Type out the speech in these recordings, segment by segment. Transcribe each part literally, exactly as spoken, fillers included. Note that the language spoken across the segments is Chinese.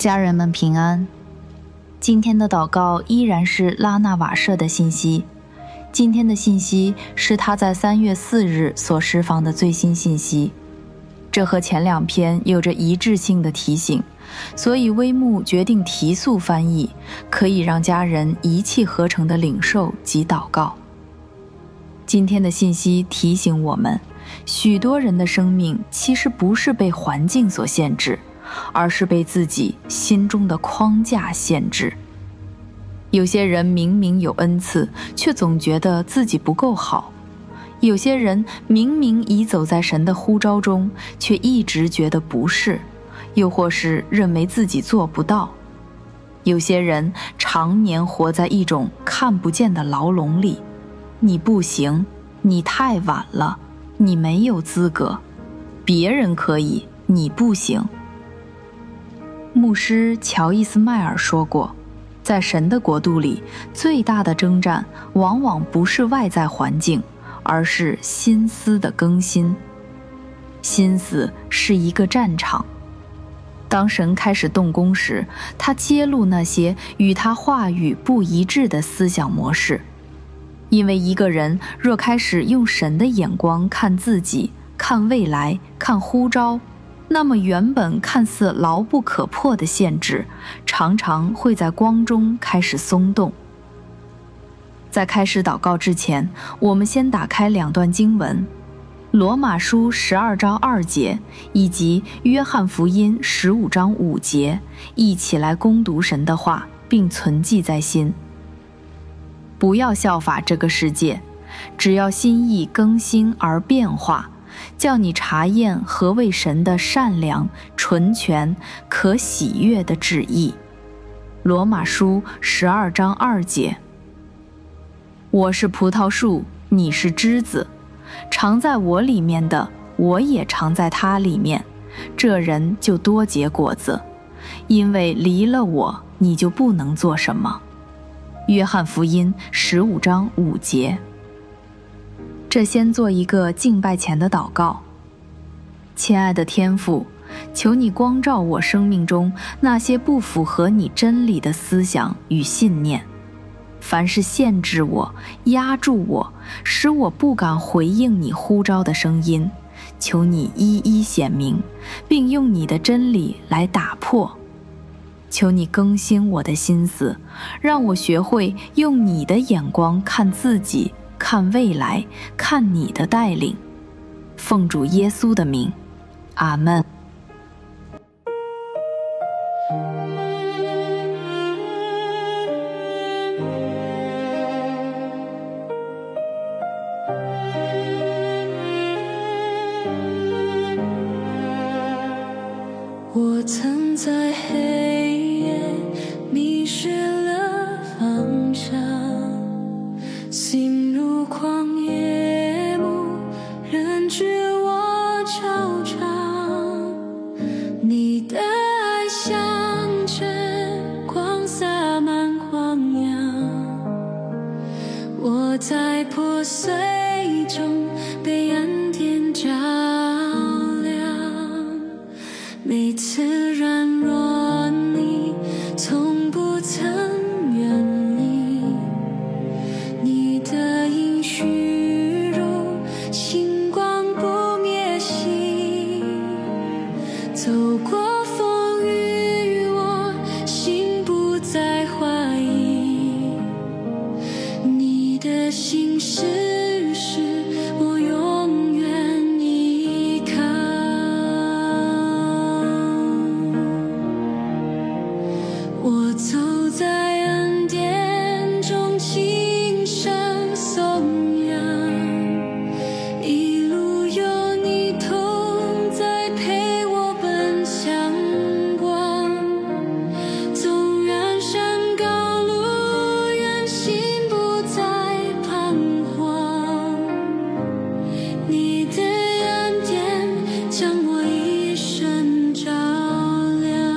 家人们平安。今天的祷告依然是拉纳瓦舍的信息。今天的信息是他在三月四日所释放的最新信息，这和前两篇有着一致性的提醒，所以微牧决定提速翻译，可以让家人一气呵成的领受及祷告。今天的信息提醒我们，许多人的生命其实不是被环境所限制，而是被自己心中的框架限制。有些人明明有恩赐，却总觉得自己不够好；有些人明明已走在神的呼召中，却一直觉得不是，又或是认为自己做不到；有些人常年活在一种看不见的牢笼里，你不行，你太晚了，你没有资格，别人可以，你不行。牧师乔伊斯迈尔说过，在神的国度里，最大的征战往往不是外在环境，而是心思的更新。心思是一个战场。当神开始动工时，他揭露那些与他话语不一致的思想模式。因为一个人若开始用神的眼光看自己、看未来、看呼召，那么原本看似牢不可破的限制，常常会在光中开始松动。在开始祷告之前，我们先打开两段经文，罗马书十二章二节以及约翰福音十五章五节，一起来攻读神的话，并存记在心。不要效法这个世界，只要心意更新而变化，叫你查验何为神的善良、纯全、可喜悦的旨意。罗马书十二章二节。我是葡萄树，你是枝子，常在我里面的，我也常在他里面，这人就多结果子，因为离了我，你就不能做什么。约翰福音十五章五节。这先做一个敬拜前的祷告。亲爱的天父，求你光照我生命中那些不符合你真理的思想与信念，凡是限制我、压住我，使我不敢回应你呼召的声音，求你一一显明，并用你的真理来打破。求你更新我的心思，让我学会用你的眼光看自己，看未来，看你的带领。奉主耶稣的名，阿们。 我曾在黑夜迷失了方向，心如狂野木，人知我惆怅。你的爱像晨光洒满荒野，我在破碎中被恩典照亮。每次软弱，你从不曾远离，你的应许如星光不灭息。走过风雨，我心不再怀疑，你的心事是我永远依靠。我走在恩典中，轻声颂扬，一路有你同在，陪我奔向光。纵然山高路远，心不再彷徨，你的恩典将我一生照亮。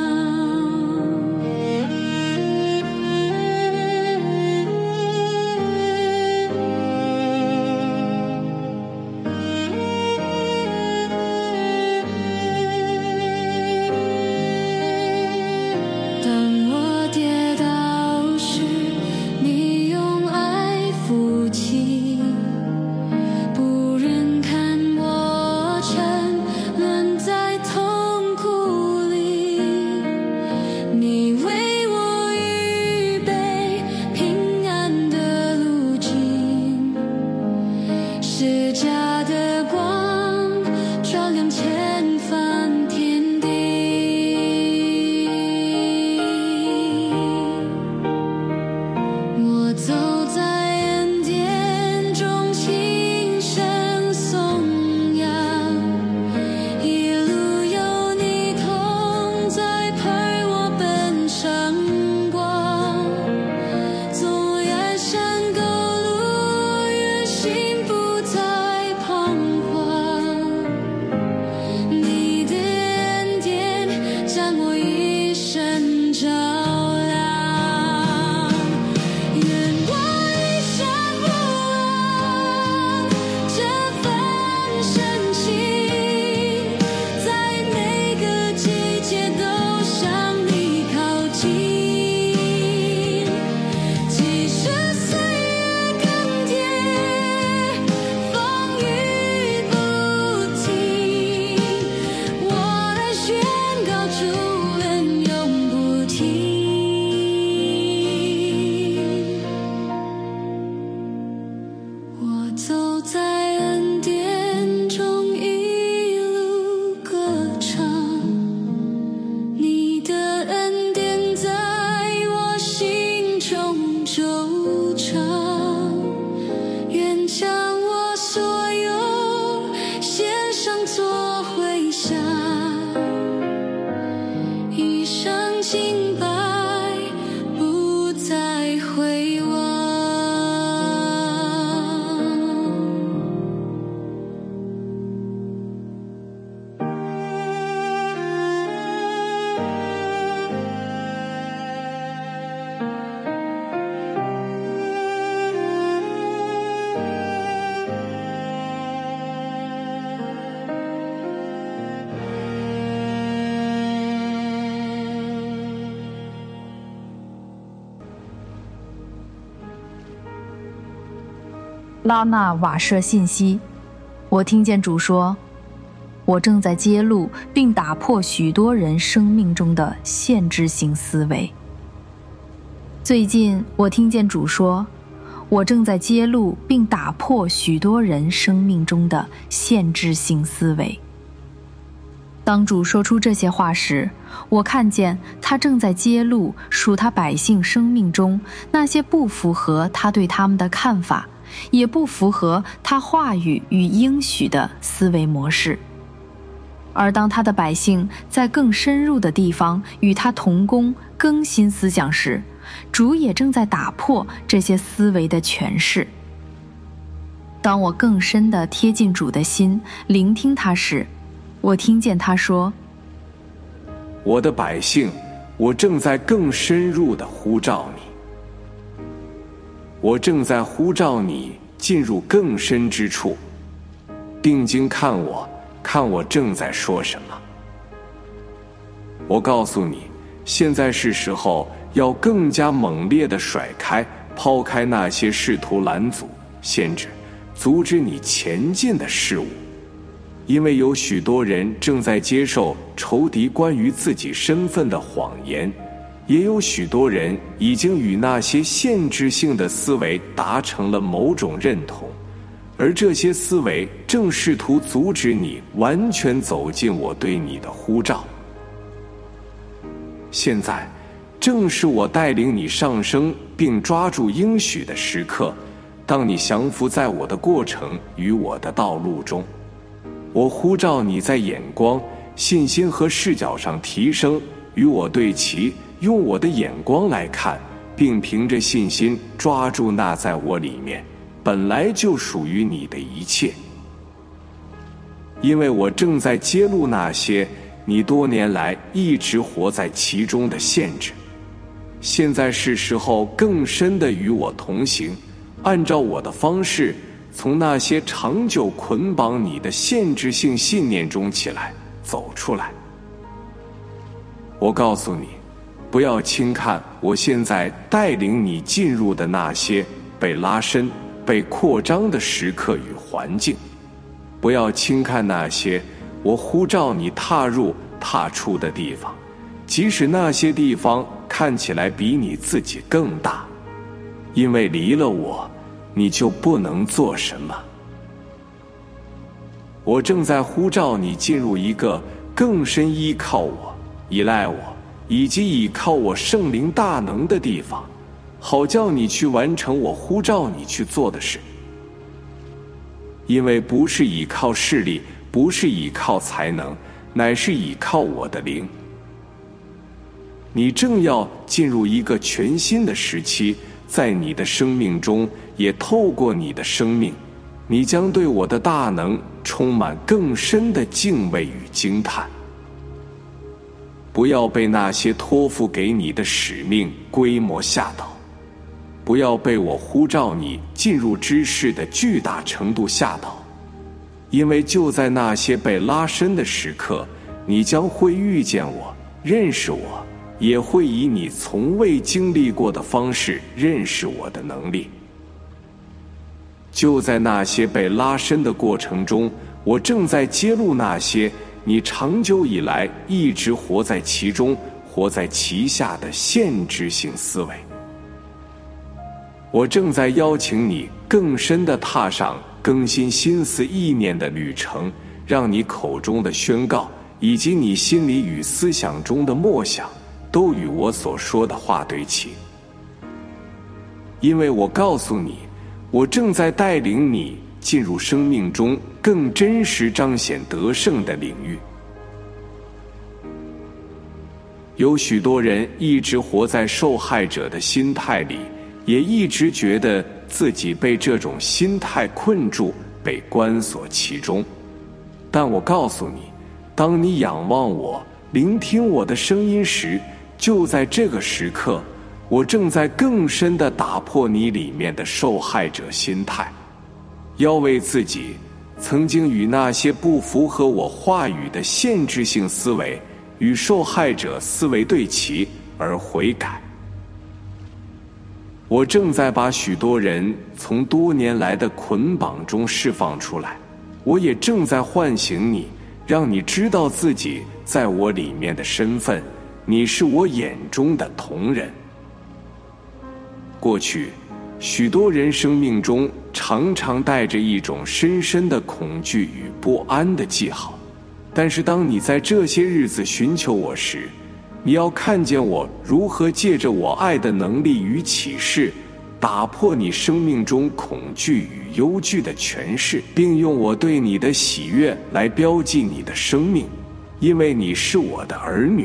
拉纳瓦舍信息，我听见主说，我正在揭露并打破许多人生命中的限制性思维。最近我听见主说，我正在揭露并打破许多人生命中的限制性思维。当主说出这些话时，我看见他正在揭露属他百姓生命中那些不符合他对他们的看法，也不符合他话语与应许的思维模式。而当他的百姓在更深入的地方与他同工更新思想时，主也正在打破这些思维的诠释。当我更深地贴近主的心，聆听他时，我听见他说， 我的百姓，我正在更深入地呼召你，我正在呼召你进入更深之处，定睛看我，看我正在说什么。我告诉你，现在是时候要更加猛烈地甩开、抛开那些试图拦阻、限制、阻止你前进的事物。因为有许多人正在接受仇敌关于自己身份的谎言，也有许多人已经与那些限制性的思维达成了某种认同，而这些思维正试图阻止你完全走进我对你的呼召。现在正是我带领你上升并抓住应许的时刻，当你降服在我的过程与我的道路中，我呼召你在眼光、信心和视角上提升，与我对齐，用我的眼光来看，并凭着信心抓住那在我里面本来就属于你的一切。因为我正在揭露那些你多年来一直活在其中的限制，现在是时候更深地与我同行，按照我的方式，从那些长久捆绑你的限制性信念中起来，走出来。我告诉你，不要轻看我现在带领你进入的那些被拉伸、被扩张的时刻与环境，不要轻看那些我呼召你踏入、踏出的地方，即使那些地方看起来比你自己更大，因为离了我，你就不能做什么。我正在呼召你进入一个更深依靠我、依赖我，以及依靠我圣灵大能的地方，好叫你去完成我呼召你去做的事。因为不是依靠势力，不是依靠才能，乃是依靠我的灵。你正要进入一个全新的时期，在你的生命中，也透过你的生命，你将对我的大能充满更深的敬畏与惊叹。不要被那些托付给你的使命规模吓倒，不要被我呼召你进入之事的巨大程度吓倒，因为就在那些被拉伸的时刻，你将会遇见我，认识我，也会以你从未经历过的方式认识我的能力。就在那些被拉伸的过程中，我正在揭露那些你长久以来一直活在其中、活在其下的限制性思维。我正在邀请你更深地踏上更新心思意念的旅程，让你口中的宣告以及你心里与思想中的默想都与我所说的话对齐。因为我告诉你，我正在带领你进入生命中更真实彰显得胜的领域。有许多人一直活在受害者的心态里，也一直觉得自己被这种心态困住，被关锁其中。但我告诉你，当你仰望我，聆听我的声音时，就在这个时刻，我正在更深地打破你里面的受害者心态，要为自己曾经与那些不符合我话语的限制性思维与受害者思维对齐而悔改。 我正在把许多人从多年来的捆绑中释放出来，我也正在唤醒你，让你知道自己在我里面的身份，你是我眼中的同人。过去，许多人生命中常常带着一种深深的恐惧与不安的记号，但是当你在这些日子寻求我时，你要看见我如何借着我爱的能力与启示，打破你生命中恐惧与忧惧的权势，并用我对你的喜悦来标记你的生命，因为你是我的儿女。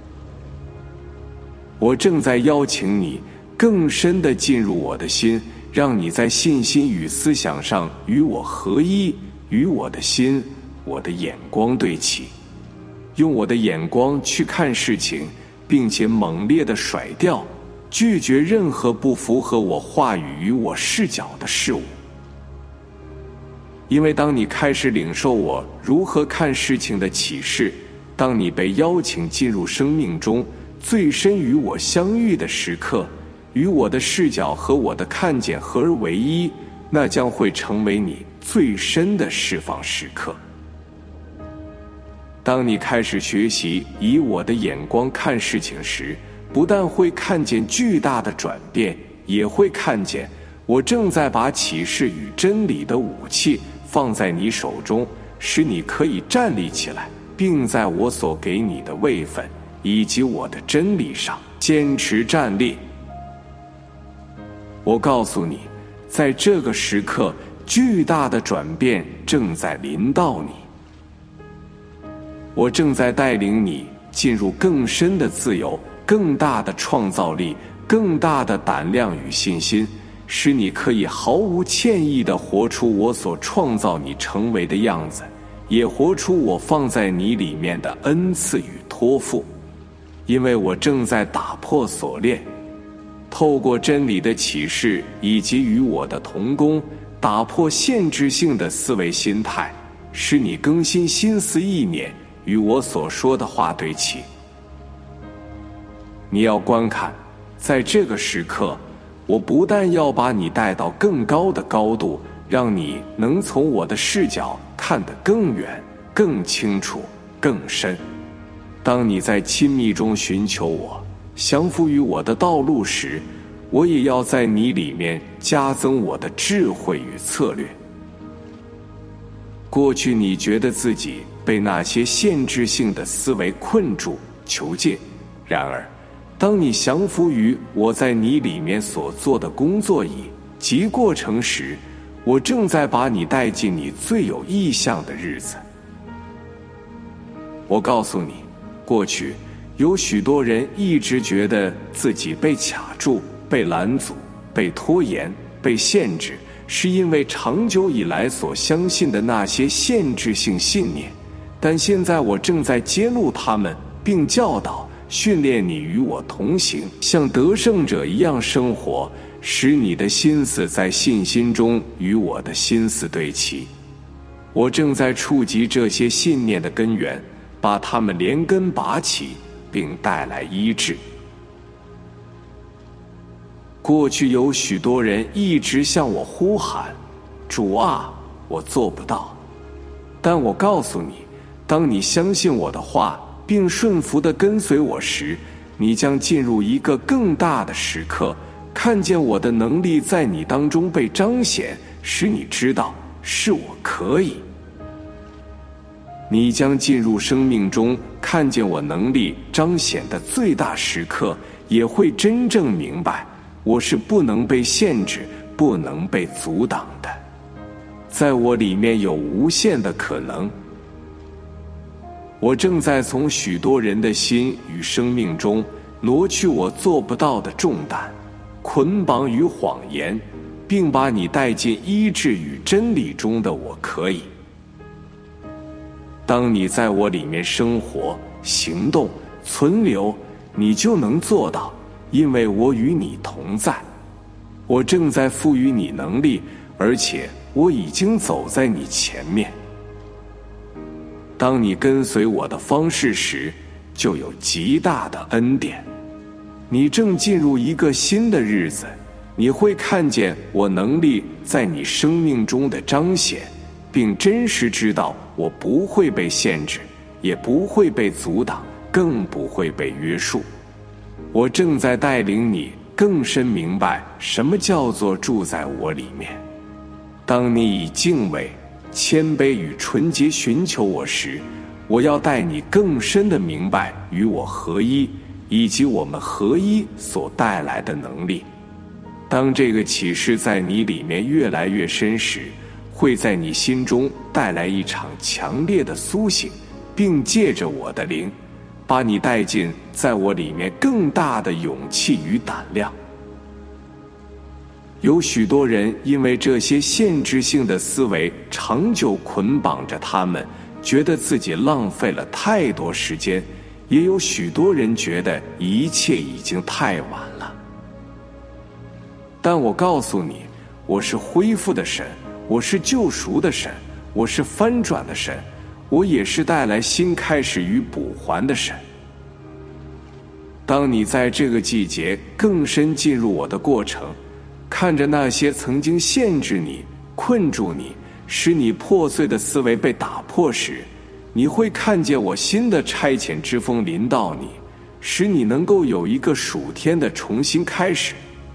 我正在邀请你更深地进入我的心，让你在信心与思想上与我合一，与我的心、我的眼光对齐，用我的眼光去看事情，并且猛烈地甩掉，拒绝任何不符合我话语与我视角的事物。因为当你开始领受我如何看事情的启示，当你被邀请进入生命中最深与我相遇的时刻，与我的视角和我的看见合而为一，那将会成为你最深的释放时刻。当你开始学习以我的眼光看事情时，不但会看见巨大的转变，也会看见我正在把启示与真理的武器放在你手中，使你可以站立起来，并在我所给你的位分以及我的真理上坚持站立。我告诉你，在这个时刻，巨大的转变正在临到你。我正在带领你进入更深的自由，更大的创造力，更大的胆量与信心，使你可以毫无歉意地活出我所创造你成为的样子，也活出我放在你里面的恩赐与托付。因为我正在打破锁链，透过真理的启示以及与我的同工，打破限制性的思维心态，使你更新心思意念，与我所说的话对齐。你要观看，在这个时刻，我不但要把你带到更高的高度，让你能从我的视角看得更远、更清楚、更深。当你在亲密中寻求我，降服于我的道路时，我也要在你里面加增我的智慧与策略。过去你觉得自己被那些限制性的思维困住、囚禁，然而当你降服于我在你里面所做的工作以及过程时，我正在把你带进你最有意向的日子。我告诉你，过去有许多人一直觉得自己被卡住、被拦阻、被拖延、被限制，是因为长久以来所相信的那些限制性信念，但现在我正在揭露他们，并教导、训练你与我同行，像得胜者一样生活，使你的心思在信心中与我的心思对齐。我正在触及这些信念的根源，把它们连根拔起，并带来医治。过去有许多人一直向我呼喊，主啊，我做不到。但我告诉你，当你相信我的话，并顺服地跟随我时，你将进入一个更大的时刻，看见我的能力在你当中被彰显，使你知道是我可以。你将进入生命中看见我能力彰显的最大时刻，也会真正明白我是不能被限制、不能被阻挡的。在我里面有无限的可能。我正在从许多人的心与生命中挪去我做不到的重担、捆绑与谎言，并把你带进医治与真理中的我可以。当你在我里面生活、行动、存留，你就能做到，因为我与你同在。我正在赋予你能力，而且我已经走在你前面。当你跟随我的方式时，就有极大的恩典。你正进入一个新的日子， 你会看见我能力在你生命中的彰显，并真实知道我不会被限制，也不会被阻挡，更不会被约束。我正在带领你更深明白什么叫做住在我里面。当你以敬畏、谦卑与纯洁寻求我时，我要带你更深地明白与我合一，以及我们合一所带来的能力。当这个启示在你里面越来越深时，会在你心中带来一场强烈的苏醒，并借着我的灵，把你带进在我里面更大的勇气与胆量。有许多人因为这些限制性的思维长久捆绑着他们，觉得自己浪费了太多时间，也有许多人觉得一切已经太晚了。但我告诉你，我是恢复的神，我是救赎的神，我是翻转的神，我也是带来新开始与补还的神。当你在这个季节更深进入我的过程，看着那些曾经限制你、困住你、使你破碎的思维被打破时，你会看见我新的差遣之风临到你，使你能够有一个属天的重新开始。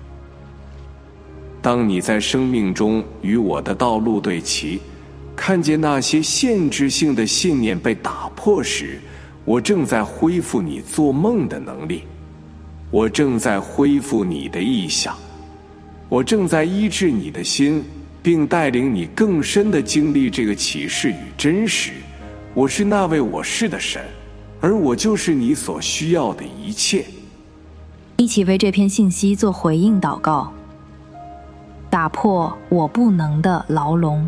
当你在生命中与我的道路对齐，看见那些限制性的信念被打破时，我正在恢复你做梦的能力，我正在恢复你的意象，我正在医治你的心，并带领你更深地经历这个启示与真实。我是那位我是的神，而我就是你所需要的一切。 一起为这篇信息做回应祷告。打破我不能的牢笼。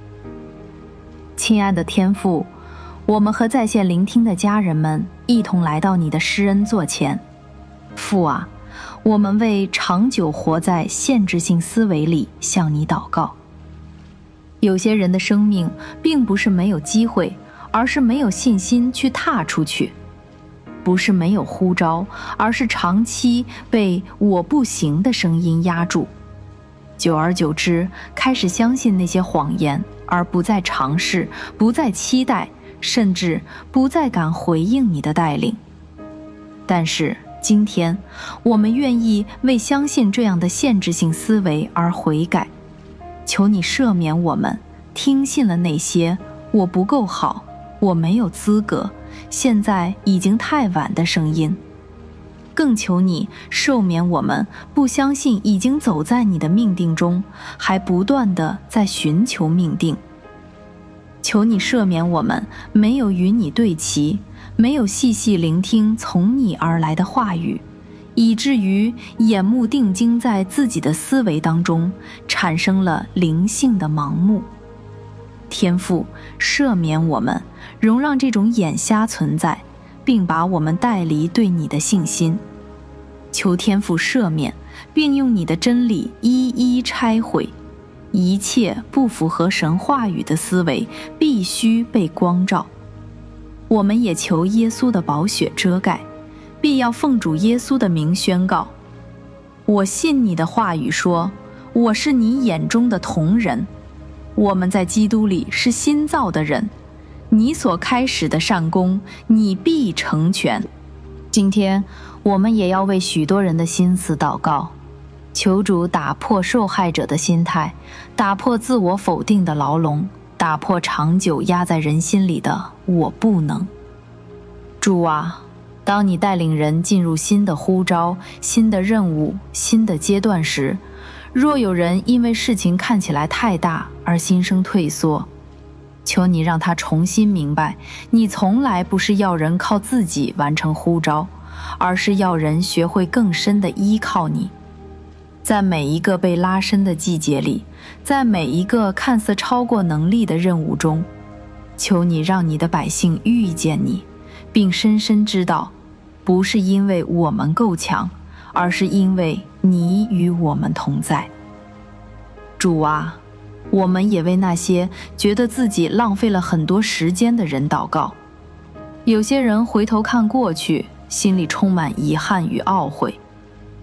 亲爱的天父，我们和在线聆听的家人们一同来到你的施恩座前。父啊，我们为长久活在限制性思维里向你祷告。有些人的生命并不是没有机会，而是没有信心去踏出去；不是没有呼召，而是长期被我不行的声音压住。久而久之，开始相信那些谎言，而不再尝试，不再期待，甚至不再敢回应你的带领。但是今天，我们愿意为相信这样的限制性思维而悔改。求你赦免我们听信了那些我不够好，我没有资格，现在已经太晚的声音。更求你赦免我们不相信已经走在你的命定中，还不断地在寻求命定。求你赦免我们没有与你对齐，没有细细聆听从你而来的话语，以至于眼目定睛在自己的思维当中，产生了灵性的盲目。天父，赦免我们，容让这种眼瞎存在，并把我们带离对你的信心。求天父赦免，并用你的真理一一拆毁。一切不符合神话语的思维必须被光照。我们也求耶稣的宝血遮盖，必要奉主耶稣的名宣告：我信你的话语说，我是你眼中的瞳人。我们在基督里是新造的人，你所开始的善功，你必成全。今天我们也要为许多人的心思祷告，求主打破受害者的心态，打破自我否定的牢笼，打破长久压在人心里的我不能。主啊，当你带领人进入新的呼召、新的任务、新的阶段时，若有人因为事情看起来太大而心生退缩，求你让他重新明白，你从来不是要人靠自己完成呼召，而是要人学会更深地依靠你。在每一个被拉伸的季节里，在每一个看似超过能力的任务中，求你让你的百姓遇见你，并深深知道，不是因为我们够强，而是因为你与我们同在。主啊，我们也为那些觉得自己浪费了很多时间的人祷告。有些人回头看过去，心里充满遗憾与懊悔。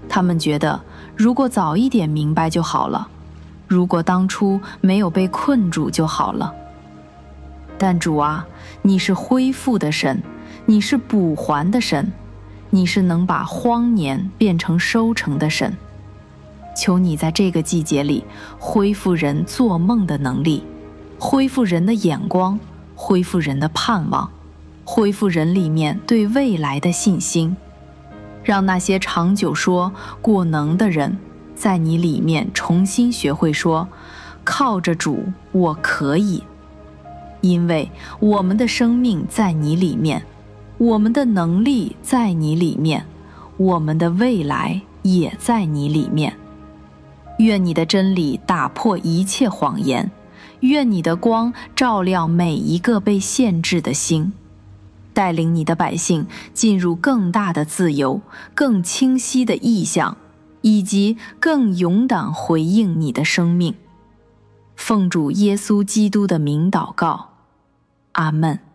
他们觉得如果早一点明白就好了，如果当初没有被困住就好了。但主啊，你是恢复的神，你是补还的神，你是能把荒年变成收成的神。求你在这个季节里恢复人做梦的能力，恢复人的眼光，恢复人的盼望，恢复人里面对未来的信心，让那些长久说过能的人在你里面重新学会说，靠着主我可以。因为我们的生命在你里面，我们的能力在你里面，我们的未来也在你里面。愿你的真理打破一切谎言，愿你的光照亮每一个被限制的心，带领你的百姓进入更大的自由，更清晰的意象，以及更勇敢回应你的生命。奉主耶稣基督的名祷告，阿们。